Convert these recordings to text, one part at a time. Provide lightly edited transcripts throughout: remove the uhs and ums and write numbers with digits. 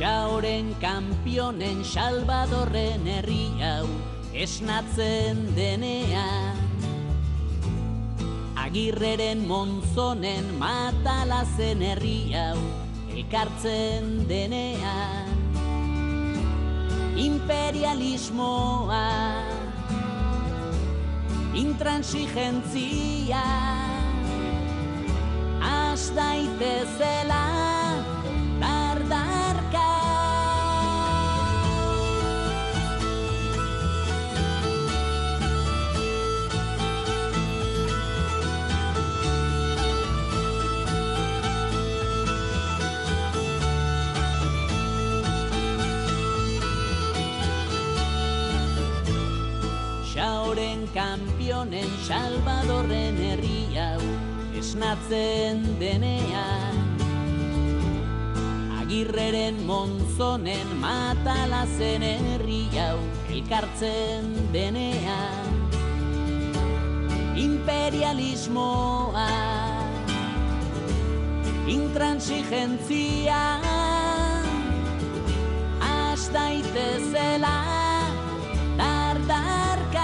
Xaoren kanpionen Salvadorren herri hau esnatzen denean, Agirreren Monzonen Matalazen herri hau elkartzen denean, imperialismoa, intransigentzia, has daitezela dardarka. Xaoren kanpionen Salvadorren herri hau esnatzen denean, Agirreren Monzonen Matalazen herri hau elkartzen denean, imperialismoa, intransigentzia, has daitezela dardarka.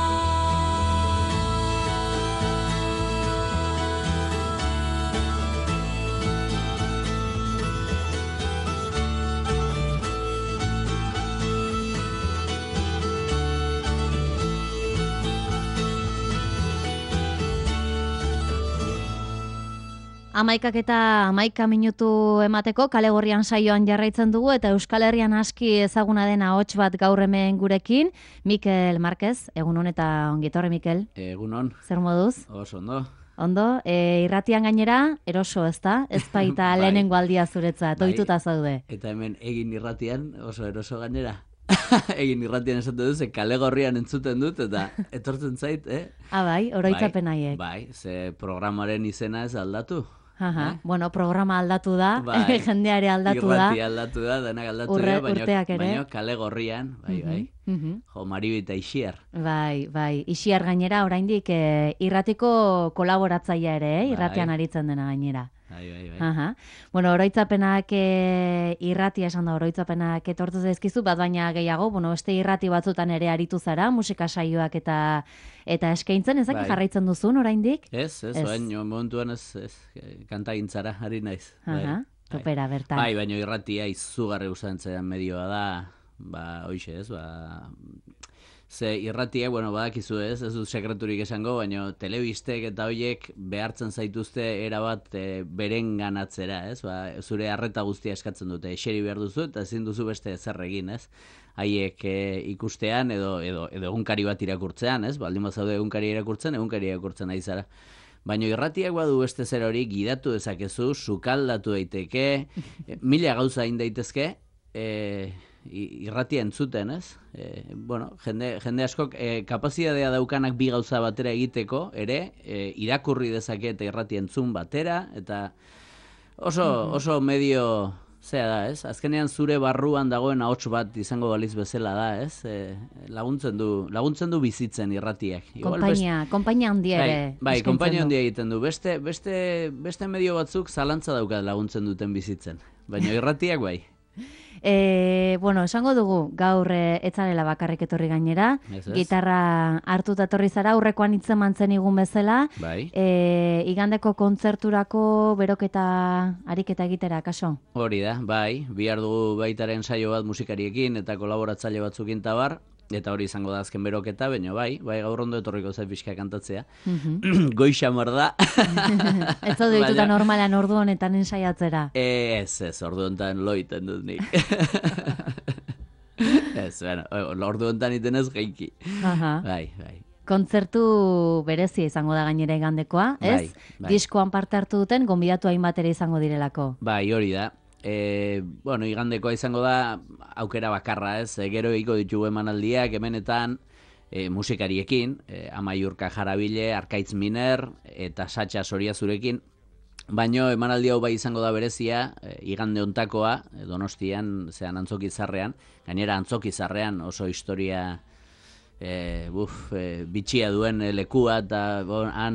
Amaikak eta 11 minutu emateko kale gorrian saioan jarraitzen dugu eta Euskal Herrian aski ezaguna den ahots bat gaur hemen gurekin, Mikel Marquez. Egunon eta ongitorri, Mikel. Egunon. Zer moduz? Oso ondo. Ondo, irratian gainera eroso, ezta? Ez baita lehenengo aldia zuretzat, ohituta zaude. Eta hemen egin irratian oso eroso gainera. Egin irratian esaten dut, kale gorrian entzuten dut, eta etortzen zait, Bai, oroitzapen haiek. Bai, ze programaren izena ez aldatu. Bueno, programa aldatu da, bai, jendeare aldatu da. Irrati aldatu da, denak aldatu da, baina kale gorrian, bai. Jo, Maribi eta Ixiar. Bai, Ixiar gainera oraindik irratiko kolaboratzailea ere, irratian aritzen dena gainera. Bai. Bueno, oroitzapenak irratia esan da, oroitzapenak etortu zaizkizu, bat baina gehiago, beste irrati batzutan ere aritu zara, musika saioak eta eskaintzen, ezak jarraitzen duzun oraindik? Ez, orain momentuan ez kantagintzara, ari naiz. Topera, bertan. Bai, baina irratia izugarri usantzen medioa da, hoixe ez, ze irratiak, badakizu ez dut sekreturik esango, baina telebistek eta hoiek behartzen zaituzte erabat beren ganatzera, ez? Zure arreta guztia eskatzen dute, eseri behar duzu eta ezin duzu beste zer egin, ez? Haiek ikustean edo egunkari bat irakurtzean, ez? Baldin bazaude egunkari irakurtzen nahi zara. Baina irratiak badu beste zer hori gidatu dezakezu, sukaldatu daiteke, mila gauza egin daitezke, irratia entzuten, ez? Jende askok kapazitatea daukanak bi gauza batera egiteko, ere, irakurri dezake eta irratia entzun batera, eta oso medio, zera da, ez? Azkenean zure barruan dagoen ahots bat izango baliz bezala da, ez? Laguntzen du bizitzen irratiak. Konpainia handia ere. Bai, konpainia handia egiten du. Beste medio batzuk zalantza daukat laguntzen duten bizitzen. Baina irratiak bai. Esango dugu, gaur etzarela bakarrik etorri gainera, gitarra hartuta etorri zara, aurrekoan hitzen mantzen igun bezala, igandeko kontzerturako beroketa ariketa egitera, kaso? Hori da, bai, bihar dugu baitaren saio bat musikariekin eta kolaboratzaile batzukin tabar, eta hori izango da azken beroketa, baina bai gaur ondo etorriko zait pixka kantatzea. Goixamar da. Ez zaude dituta normalan ordu honetan ensaiatzera? Ez, ordu honetan loiten dut nik. Ez, ordu honetan iten ez geiki. Bai. Kontzertu berezia izango da gainera igandekoa, ez? Diskoan parte hartu duten, gonbidatu hainbat ere izango direlako. Bai, hori da. Igandekoa izango da aukera bakarra, ez? Gero egiko ditugu emanaldiak hemenetan musikariekin, Amaiurka Jarabile, Arkaitz Miner eta Satxa Soriazurekin, baino emanaldi hau bai izango da berezia, igande hontakoa, Donostian, zean Antzokizarrean, gainera Antzokizarrean oso historia bitxia duen lekua, eta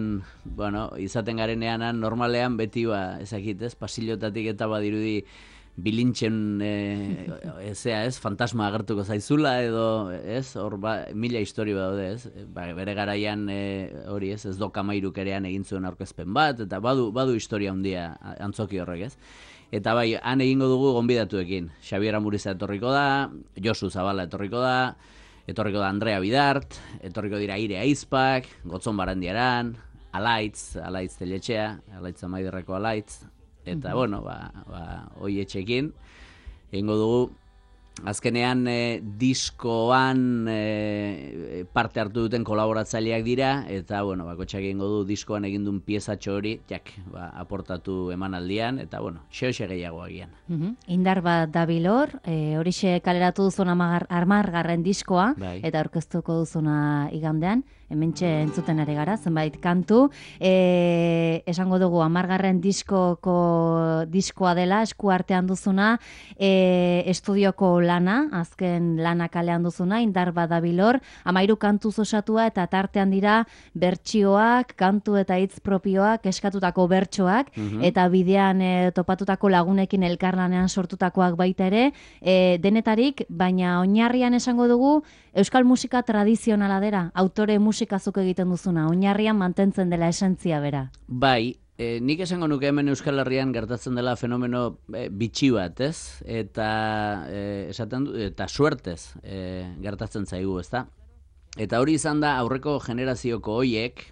izaten garenean normalean beti ezakit, pasillotatik eta badirudi bilintxen fantasma agertuko zaizula edo, hor mila historio daude, bere garaian hori ez Doka Amairuk erean egin zuen aurkezpen bat, eta badu historia handia antzoki horrek, Eta bai, han egingo dugu gonbidatuekin. Xabier Amuriza etorriko da, Josu Zabala etorriko da Andrea Bidart, etorriko dira Ire Aizpak, Gotzon Barandiaran, Alaitz Teletxea, Alaitz Amaiderreko Alaitz, eta bueno, hoi etxekin, egingo dugu, azkenean diskoan parte hartu duten kolaboratzaileak dira, eta bueno, bakotxak egingo du diskoan egindun piezatxo hori, aportatu emanaldian, eta bueno, xeo gehiago agian. Indar bat dabilor, horixe kaleratu duzuna 10. diskoa, eta aurkeztuko duzuna igandean, hementxe entzuten ari gara, zenbait kantu. Esango dugu, 10. diskoa dela, esku artean duzuna, estudioko lana, azken lana kalean duzuna, Indar bat dabilor, 13 kantuz osatua, eta tartean dira bertsioak, kantu eta hitz propioak, eskatutako bertsoak, eta bidean topatutako lagunekin elkarlanean sortutakoak baita ere, denetarik, baina oinarrian esango dugu, euskal musika tradizionala dela, autore musikazuk egiten duzuna, oinarrian mantentzen dela esentzia bera. Bai, nik esango nuke hemen Euskal Herrian gertatzen dela fenomeno bitxi bat, Eta esaten du, eta suertez gertatzen zaigu, ezta? Eta hori izan da aurreko generazioko hoiek,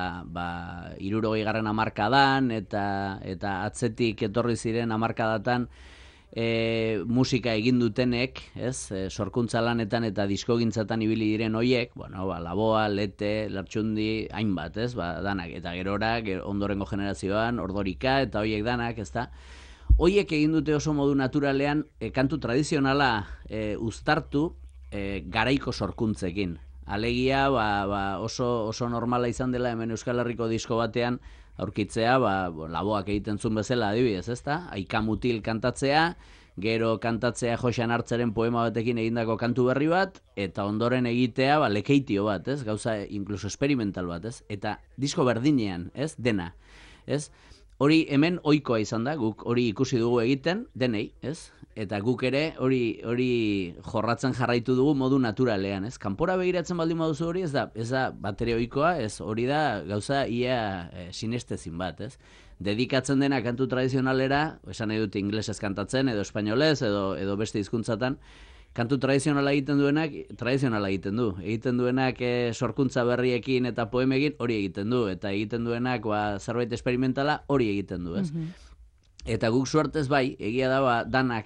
60. hamarkadan eta atzetik etorri ziren hamarkadatan musika egin dutenek, sorkuntza lanetan eta diskogintzatan ibili diren hoiek, Laboa, Lete, Lertxundi, hainbat, danak, eta gerora, ondorengo generazioan, Ordorika, eta hoiek danak, hoiek egin dute oso modu naturalean kantu tradizionala uztartu garaiko sorkuntzekin. Alegia, oso normala izan dela hemen Euskal Herriko disko batean, aurkitzea, Laboak egiten zuen bezala adibidez, Aika Mutil kantatzea, gero kantatzea Joxan Hartzeren poema batekin egindako kantu berri bat, eta ondoren egitea lekeitio bat, gauza inkluso experimental bat, eta disko berdinean, dena, Hori hemen ohikoa izan da, guk hori ikusi dugu egiten, denei, Eta guk ere hori jorratzen jarraitu dugu modu naturalean, Kanpora begiratzen baldin baduzu hori, ez da batere ohikoa, hori da gauza ia sinestezin bat, Dedikatzen dena kantu tradizionalera, esan nahi dut inglesez kantatzen, edo espainolez, edo beste hizkuntzatan, kantu tradizionala egiten duenak, tradizionala egiten du. Egiten duenak sorkuntza berriekin eta poemekin hori egiten du, eta egiten duenak zerbait experimentala hori egiten du, Eta guk suertez bai, egia da danak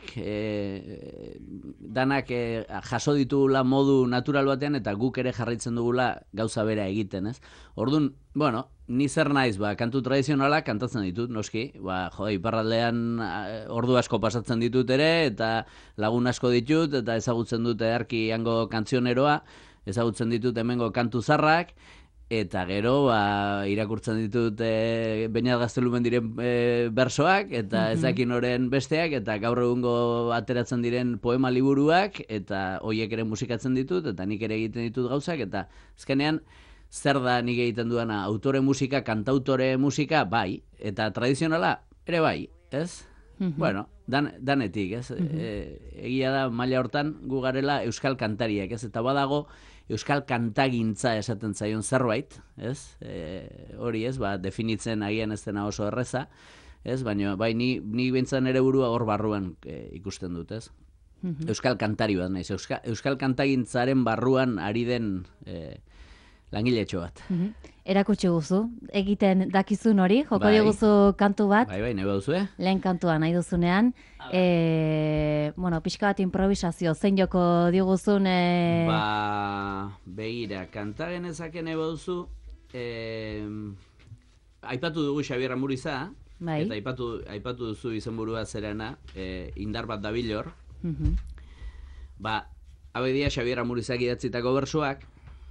jaso ditugula modu natural batean, eta guk ere jarraitzen dugula gauza bera egiten, Orduan, ni zer naiz, kantu tradizionala kantatzen ditut, noski, iparraldean ordu asko pasatzen ditut ere, eta lagun asko ditut, eta ezagutzen dut edarki hango kantzioneroa, ezagutzen ditut hemengo kantu zarrak, eta gero irakurtzen ditut Beñat Gaztelumen diren bersoak, eta ezakin oren besteak, eta gaur egungo ateratzen diren poema liburuak, eta hoiek ere musikatzen ditut, eta nik ere egiten ditut gauzak, eta azkenean zer da nik egiten duena, autore musika, kantautore musika, bai, eta tradizionala ere bai, Bueno, danetik, egia da maila hortan gu garela euskal kantariak, eta badago euskal kantagintza esaten zaion zerbait, hori definitzen agian ez dena oso erreza, baina bai ni bintzen ere burua hor barruan ikusten dut, Euskal kantari bat naiz, euskal kantagintzaren barruan ari den langiletxo bat. Erakutsi guzu, egiten dakizun hori, joko diguzu kantu bat. Bai, nahi baduzu, Lehen kantua nahi duzunean. Pixka bat improvisazio, zein joko diguzun? Begira, kanta genezake nahi baduzu, aipatu dugu Xabier Amuriza, eta aipatu duzu izenburua zerena, Indar bat dabilor. Abedia Xabier Amurizak idatzitako bersuak,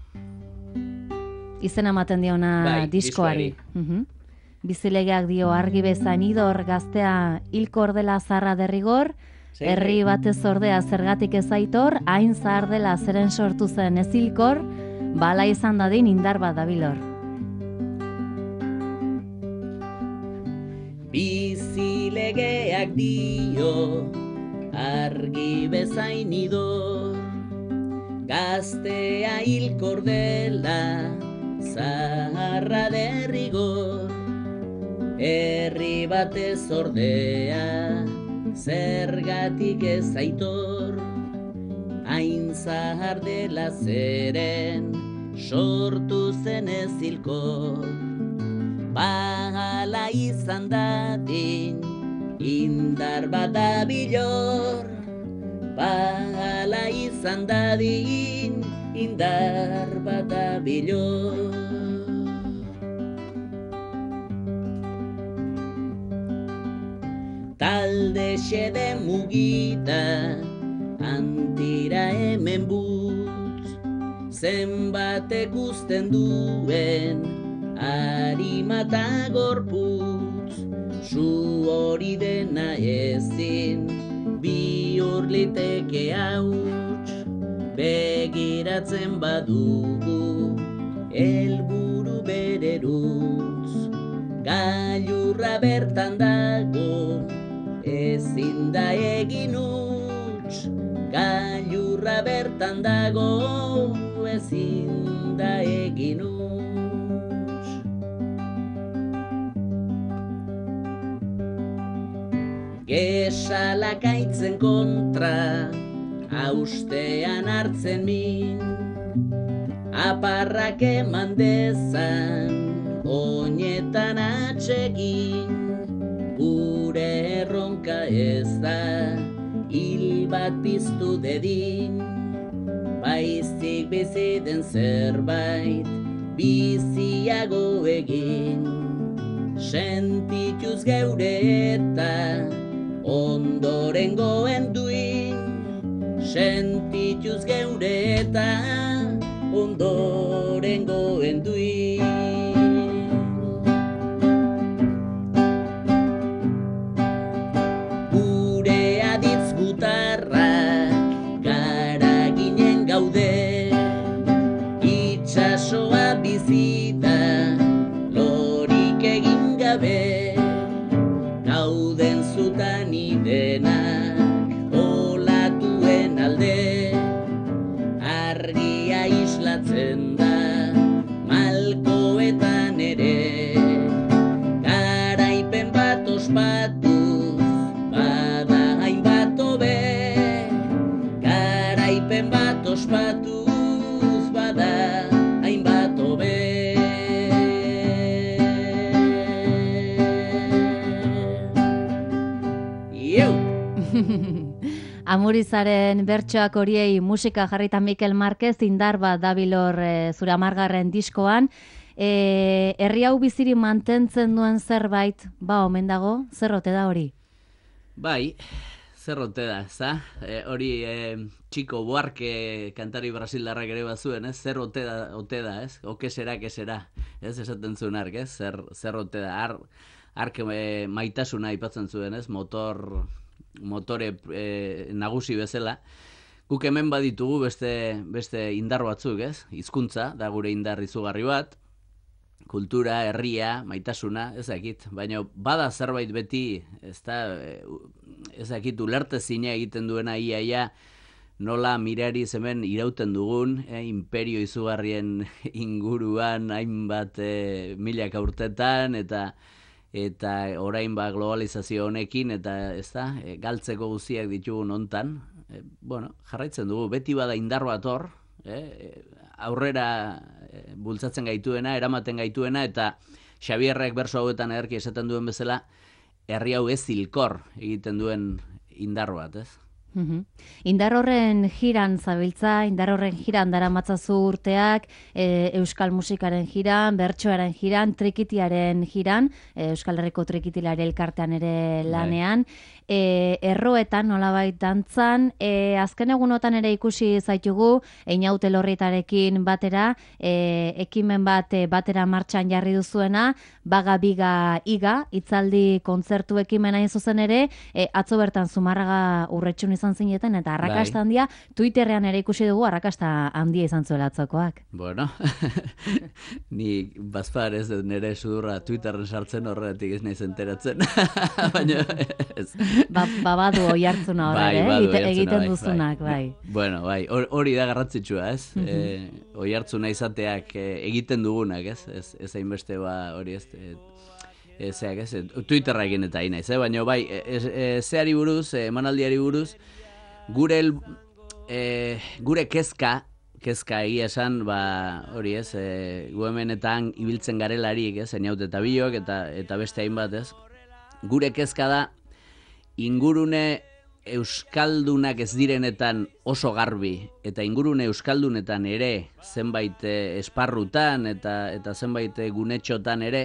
izena ematen diona diskoari. Bizilegeak dio argi bezan idor gaztea hilkor dela zarra derrigor, herri batez ordea zergatik ez aitor, hain zahar dela zeren sortu zen ez hilkor, bala izan dadin indar bat dabilor. Bizilegeak legeak dio, argi bezain idor, gaztea hilkor dela, zaharra derrigor, herri batez ordea, zergatik ez aitor, hain zahar dela zeren, sortu zen ez hilkor, bahala izan dadin, indar badabilor, bahala izan dadin, indar badabilor. Talde xede mugita, antira hemen butz, zenbat ikusten duen, harimata gorputz, zu hori dena ezin, bihur liteke hauts, begiratzen badugu, helburu bererutz, gailurra bertan dago, ezin da egin huts, gailurra bertan dago, ezin da egin huts. Gesalak aitzen kontra, haustean hartzen min, aparrak eman dezan, oinetan atsegin, gure erronka ez da, hil bat piztu dedin, baizik bizi den zerbait, biziago egin, sentituz geure eta, ondorengoen duin, sentituz geure eta, ondorengoen duin. Gara ginen gaude, itxasoa bizita, lorik egin gabe, gauden zutan idenak, olatuen alde, argia islatzen da, malkoetan ere, garaipen bat ospatuz, bada hainbat hobe, garaipen bat ospatuz, bada hainbat hobe. Amurizaren bertsoak horiei musika jarrita Mikel Marquez, indar bat dabilor zure 10. diskoan. Herri hau biziri mantentzen duen zerbait, ba, omen dago, zer ote da hori? Bai, zer ote da, ezta? Hori Chico Buarque kantari brasildarrak ere bazuen, ez? Zer ote da, ez? O que será, ez? Esaten zuen ark, ez? Zer ote da, ark maitasuna aipatzen zuen, ez? Motore nagusi bezala. Guk hemen baditugu beste indar batzuk, ez? Hizkuntza da gure indar izugarri bat, kultura, herria, maitasuna, ez dakit, baina bada zerbait beti, ez dakit ulertezina egiten duena iaia, nola mirari hemen irauten dugun, imperio izugarrien inguruan hainbat milaka urtetan, eta orain globalizazio honekin, eta ez da, galtzeko guztiak ditugun hontan, jarraitzen dugu, beti bada indar bat hor, aurrera bultzatzen gaituena, eramaten gaituena, eta Xabierrek berso hauetan ederki esaten duen bezala, herri hau ez hilkor egiten duen indar bat, ez? Indar horren jiran zabiltza, indar horren jiran daramatzazu urteak, euskal musikaren jiran, bertsoaren jiran, trikitiaren jiran, Euskal Herriko trikitilari elkartean ere lanean, erroetan nolabait dantzan, azken egunotan ere ikusi zaitugu, Einaute Lorritarekin batera, ekimen bat batera martxan jarri duzuena, Baga Biga Iga, hitzaldi kontzertu ekimen hain zuzen ere, atzo bertan Zumarraga Urretxun izan zineten, eta arrakasta handia, Twitterrean ere ikusi dugu arrakasta handia izan zuela atzokoak. Bueno, ni bazpar ez dut nire sudurra Twitterren sartzen horretik ez naiz enteratzen, baina ez. Badu oi hartzuna horre, egiten duzunak, bai. Bueno, bai, hori da garrantzitsua, ez? Oi hartzuna izateak egiten dugunak, ez? Ez hainbeste hori ez... Twitterra egin eta inaiz, baina bai, zeari buruz, emanaldiari buruz, gure kezka egia esan, hori ez, gu hemenetan ibiltzen garelarik, ez, Einaut eta Biok eta beste hainbat, ez, gure kezka da, ingurune euskaldunak ez direnetan oso garbi, eta ingurune euskaldunetan ere, zenbait esparrutan eta zenbait gunetxotan ere,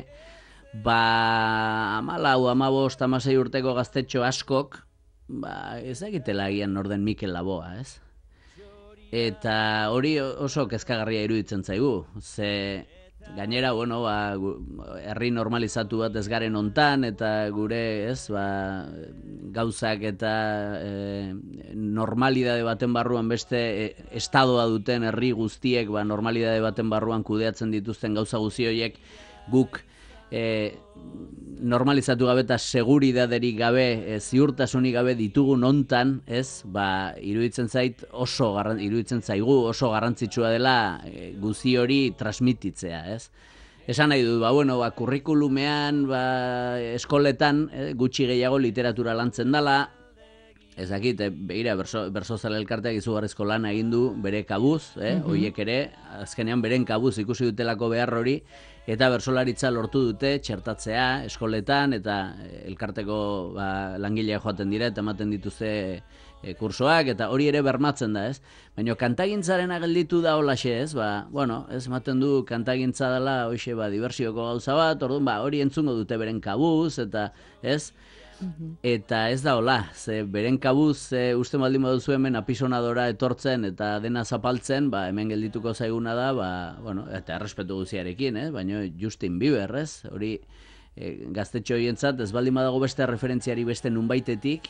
14, 15, 16 urteko gaztetxo askok, ez egitela agian norden Mikel Laboa, ez? Eta hori oso kezkagarria iruditzen zaigu, ze gainera, bueno, herri normalizatu bat ez garen hontan, eta gure, ez, gauzak eta normalidade baten barruan beste estadoa duten herri guztiek, normalidade baten barruan kudeatzen dituzten gauza guzti horiek guk normalizatu gabe eta seguridaderik gabe, ziurtasunik gabe ditugun hontan, ez, iruditzen zaigu oso garrantzitsua dela guzi hori transmititzea, ez? Esan nahi dut, kurrikulumean, eskoletan, gutxi gehiago literatura lantzen dela, ez dakit, begira, Bersozale elkarteak izugarrizko lana egin du bere kabuz, horiek ere, azkenean beren kabuz ikusi dutelako behar hori, eta bersolaritza lortu dute txertatzea eskoletan, eta elkarteko langilea joaten dira, eta ematen dituzte kursoak, eta hori ere bermatzen da, ez? Baina kantagintzaren gelditu da holaxe, ez? Ez ematen du kantagintza dela, hoxe, dibertsioko gauza bat, orduan, hori entzungo dute beren kabuz, eta, ez? Eta ez da hola, ze beren kabuz uste baldin baduzu hemen apisonadora etortzen eta dena zapaltzen, hemen geldituko zaiguna da, eta errespetu guziarekin, baina Justin Bieber, ez? Hori gaztetxo horientzat, ez baldin badago beste referentziari beste nunbaitetik,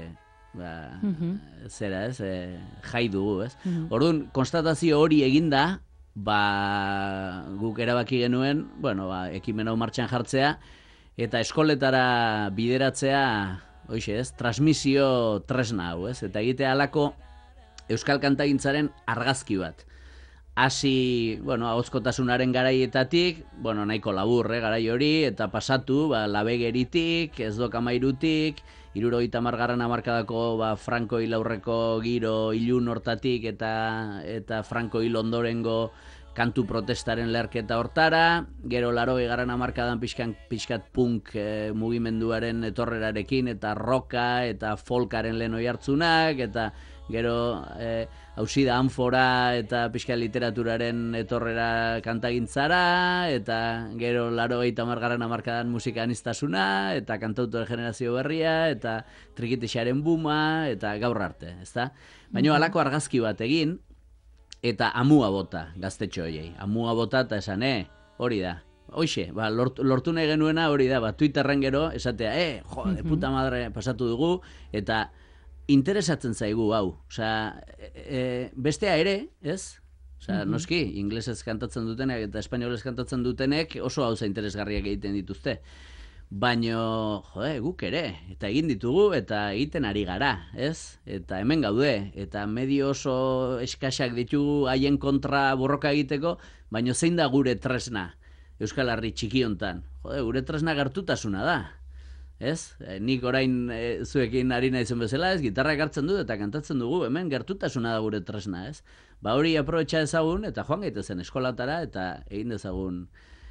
zera, ez? Jai dugu, ez? Orduan, konstatazio hori eginda, guk erabaki genuen, ekimen hau martxan jartzea, eta eskoletara bideratzea, hoxe ez, transmisio tresna hau, ez? Eta egitea halako euskal kantagintzaren argazki bat. Hasi, ahozkotasunaren garaietatik, nahiko labur, garai hori, eta pasatu, labegeritik, ez dokamairutik, 70. hamarkadako Franco hil aurreko giro ilun hortatik, eta Franco hil ondorengo kantu protestaren leherketa hortara, gero 80. hamarkadan pixkat punk mugimenduaren etorrerarekin, eta rocka, eta folkaren lehen oihartzunak, eta gero hausida anfora, eta pixkat literaturaren etorrera kantagintzara, eta gero 80. hamarkadan musika aniztasuna, eta kantautor generazio berria, eta trikitixaren buma, eta gaur arte, ezta? Baina halako argazki bat egin, eta amua bota, gaztetxo horiei. Amua bota eta esan, hori da. Hoxe, lortu nahi genuena hori da, Twitterren gero, esatea, de puta madre pasatu dugu, eta interesatzen zaigu, hau. Osea, bestea ere, ez? Osea, noski, inglesez kantatzen dutenek eta espainolez kantatzen dutenek oso gauza interesgarriak egiten dituzte. Baina, guk ere, eta egin ditugu, eta egiten ari gara, ez? Eta hemen gaude, eta medio oso eskasak ditugu haien kontra borroka egiteko, baina zein da gure tresna, Euskal Herri txiki hontan? Gure tresna gertutasuna da, ez? Nik orain zuekin ari naizen bezala, ez? Gitarrak hartzen dut eta kantatzen dugu, hemen gertutasuna da gure tresna, ez? Hori aprobetxa ezagun, eta joan gaitezen eskolatara, eta egin dezagun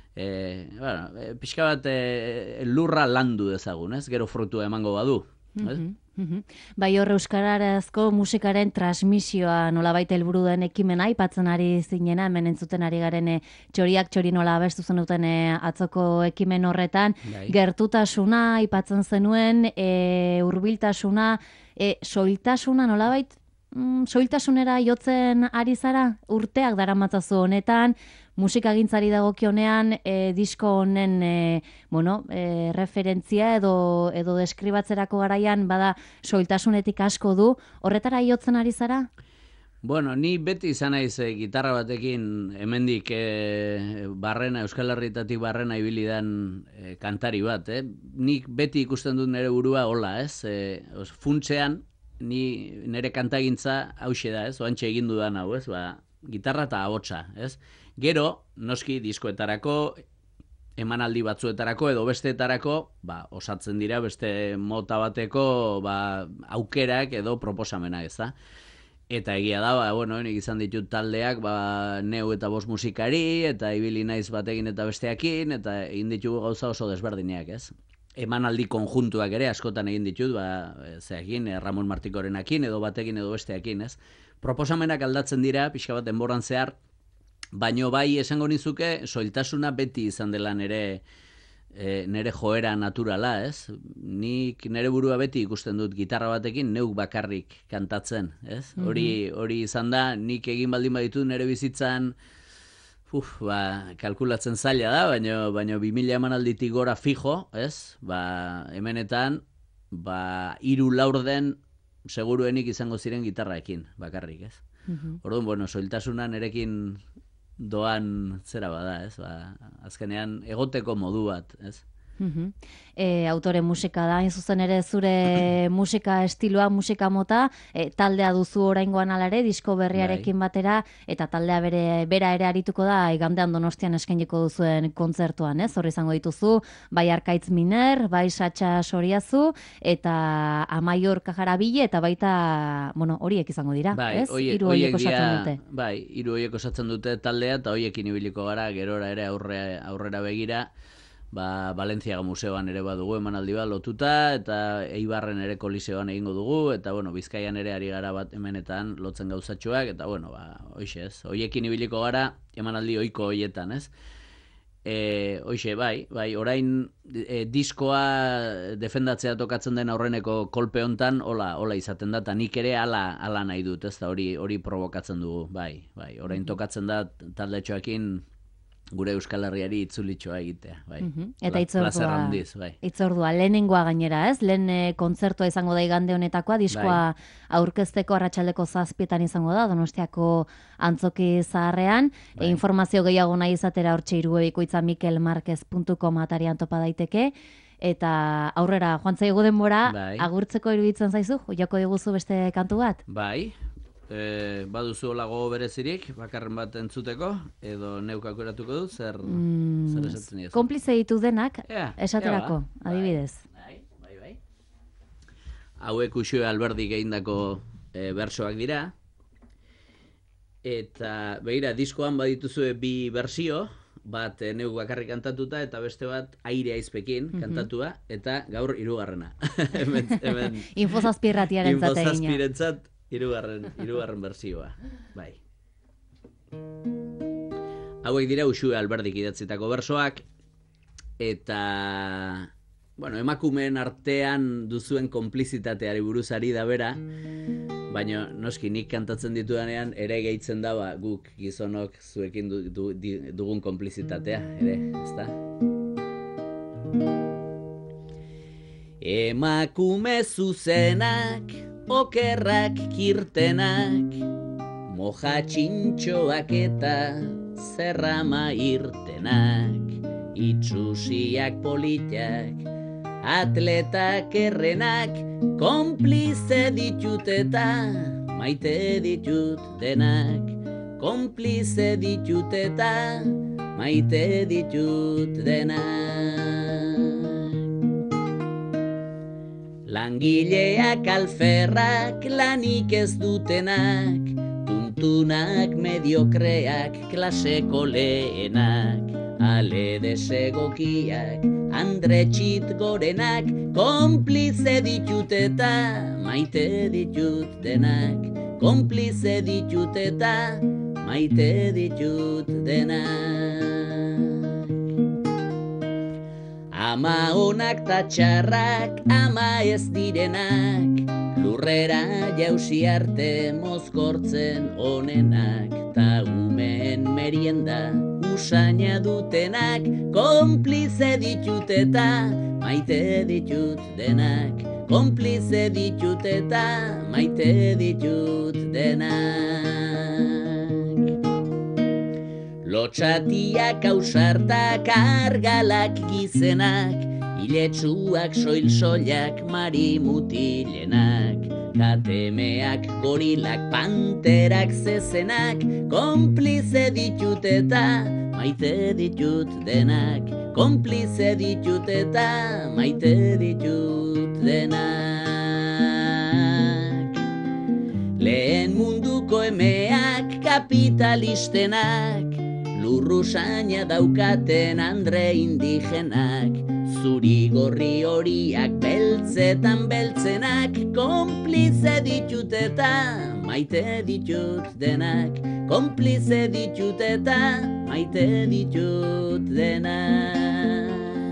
pixka bat lurra landu dezagun, ez? Gero frutua emango badu. Bai, hor euskararazko musikaren transmisioa nolabait helburu den ekimena aipatzen ari zinena, hemen entzuten ari garen txoriak txori nola abestu zenuten atzoko ekimen horretan, gertutasuna aipatzen zenuen, hurbiltasuna, soiltasuna nolabait soiltasunera jotzen ari zara? Urteak daramatzazu honetan, musikagintzari dagokionean disko honen referentzia edo deskribatzerako garaian bada soiltasunetik asko du, horretara jotzen ari zara? Bueno, ni beti izan naiz gitarra batekin hemendik barrena, Euskal Herritatik barrena ibili dan kantari bat, Nik beti ikusten dut nire burua hola, funtsean, ni nire kantagintza hauxe da, oantxe egin dudan hau, gitarra eta ahotsa, Gero, noski diskoetarako, emanaldi batzuetarako edo besteetarako, osatzen dira beste mota bateko aukerak edo proposamena, Eta egia da, nik izan ditut taldeak, neu eta bost musikari, eta ibili naiz batekin eta besteakin, eta egin ditugu gauza oso desberdineak, Emanaldi konjuntuak ere askotan egin ditut, Ramon Martikorenakin edo batekin edo besteakin, Proposamenak aldatzen dira, pixka bat denboran zehar, baino bai esango nizuke, soiltasuna beti izan dela nere joera naturala, Nik nere burua beti ikusten dut gitarra batekin neuk bakarrik kantatzen, Hori izan da, nik egin baldin baditu nere bizitzan, kalkulatzen zaila da, baino 2000 emanalditik gora fijo, hemenetan, 3 laurden seguruenik izango ziren gitarraekin, bakarrik, Orduan, soiltasuna nerekin doan zera bada, azkenean egoteko modu bat, Autore musika da, hain zuzen ere zure musika estiloa, musika mota, taldea duzu oraingoan alare, disko berriarekin batera, eta taldea bera ere arituko da, igandean Donostian eskainiko duzuen kontzertuan, Hor izango dituzu, bai Arkaitz Miner, bai Satxa Soriazu, eta Amaior Kajarabile, eta baita, horiek izango dira, Hiru horiek osatzen dute. Bai, 3 horiek osatzen dute taldea, eta horiekin ibiliko gara, gerora ere aurrera begira, Valentziaga museoan ere badugu emanaldi bat lotuta, eta Eibarren ere koliseoan egingo dugu, eta Bizkaian ere ari gara bat hemenetan lotzen gauzatxoak, eta hoxe hoiekin ibiliko gara emanaldi ohiko hoietan, Hoxe, bai, orain diskoa defendatzea tokatzen den aurreneko kolpe hontan, hola izaten da, eta nik ere ala nahi dut, hori provokatzen dugu, bai, orain tokatzen da taldetxoakin gure Euskal Herriari itzulitxoa egitea, bai. Eta itzordua, lehenengoa gainera, lehen kontzertua izango da igande honetakoa, diskoa aurkezteko arratsaldeko 7 izango da, Donostiako Antzoki Zaharrean, informazio gehiago nahi izatera hortxe irubebikoitza mikelmarquez.com atarian topa daiteke, eta aurrera joan zaigu denbora, agurtzeko iruditzen zaizu, joko diguzu beste kantu bat? Bai, baduzu olago berezirik, bakarren bat entzuteko, edo neuk aukeratuko dut, zer esatzen dira. Konplize ditu denak, esaterako, adibidez. Bai. Hauek Uxue Alberdik egindako bersoak dira, eta begira, diskoan badituzue 2 bersio, bat neuk bakarrik kantatuta, eta beste bat aire aizpekin kantatua, eta gaur 3. Infozazpirratiaren Infozazpirentzat, 3. bersioa, bai. Hauek dira Uxue Alberdik idatzitako bersoak, eta, emakumeen artean duzuen konplizitateari buruzari da bera, baina noski nik kantatzen ditudanean ere gehitzen da, guk gizonok zuekin dugun konplizitatea, ere, ezta? Emakume zuzenak, okerrak kirtenak, moja txintxoak eta zerrama irtenak, itxusiak politak, atletak errenak, konplize ditut eta maite ditut denak, konplize ditut eta maite ditut denak. Langileak alferrak, lanik ez dutenak, tuntunak mediokreak, klaseko lehenak, ale desegokiak, andretxit gorenak, konplize ditut eta maite ditut denak, konplize ditut eta maite ditut denak. Ama onak ta txarrak, ama ez direnak, lurrera jausi arte mozkortzen onenak, ta umeen merienda usaina dutenak, konplize ditut eta maite ditut denak, konplize ditut eta maite ditut denak. Lotxatiak ausartak argalak gizenak, iletsuak soil-soilak marimutilenak, katemeak gorilak panterak zezenak, konplize ditut eta maite ditut denak, konplize ditut eta maite ditut denak. Lehen munduko emeak kapitalistenak, lurrusaina daukaten andre indigenak, zuri gorri horiak beltzetan beltzenak, konplize ditut eta maite ditut denak, konplize ditut eta maite ditut denak.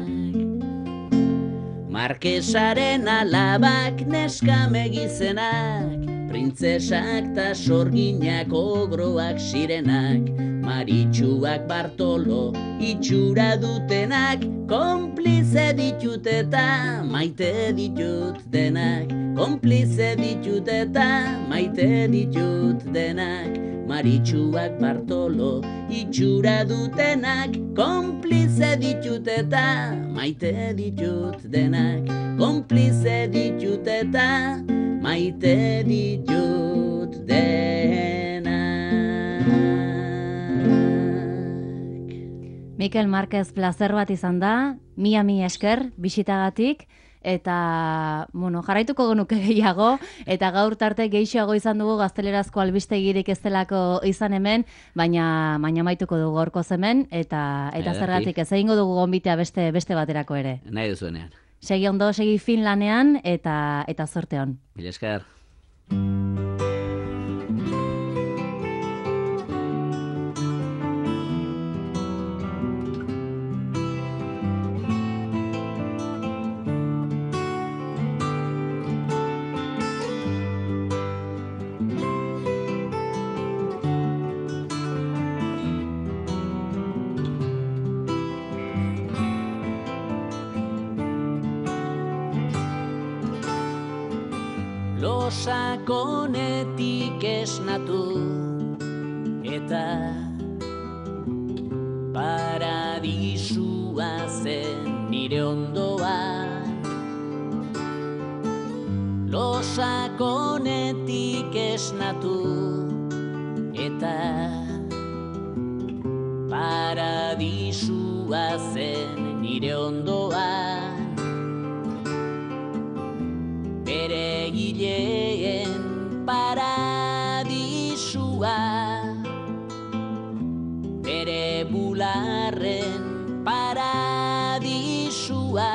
Markesaren alabak neskame gizenak, printzesak ta sorginak ogroak sirenak, maritxuak Bartolo itxura dutenak, konplize ditut eta maite ditut denak, konplize ditut eta maite ditut denak, maritxuak Bartolo itxura dutenak, konplize ditut eta maite ditut denak, konplize ditut eta maite ditut denak. Mikel Marquez plazer bat izan da, mila esker bisitagatik, eta jarraituko genuke gehiago, eta gaur tarte gehixoago izan dugu gaztelerazko albistegirik ez delako izan hemen, baina maituko dugu gaurko hemen, eta zergatik ez egingo dugu gonbitea beste baterako ere. Nahi duzuenean. Segi ondo, segi fin lanean, eta zorte hon. Mila esker. Sakonetik esnatu eta paradisua zen nire ondoan. Sakonetik esnatu eta paradisua zen nire ondoan. Bere gileen paradisua, bere bularren paradisua,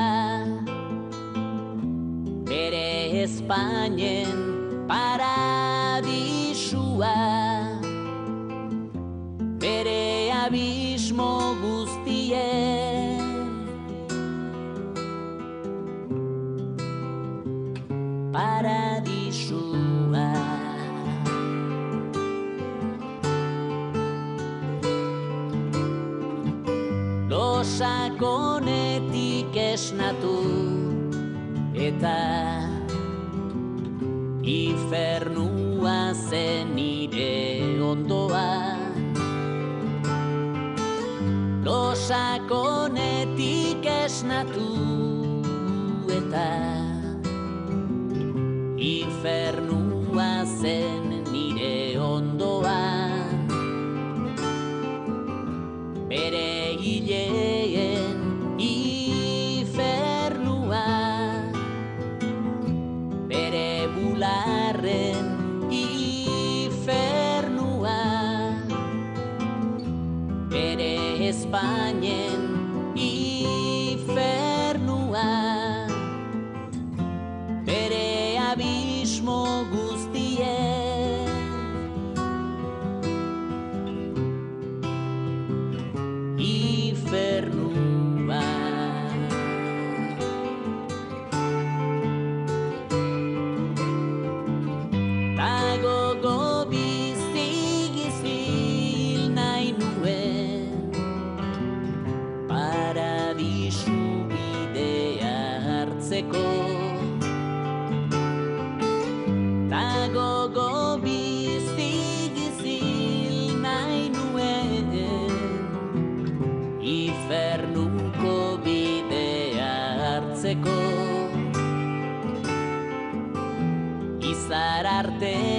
bere Espainen paradisua, bere abismo guztien. Paradisua. Sakonetik esnatu eta infernua zen nire ondoan. Sakonetik esnatu eta infernua zen nire ondoan. Bere hileen infernua, bere bularren infernua, bere Espainen infernua, bere abismo guztien. Infernua. bihar arte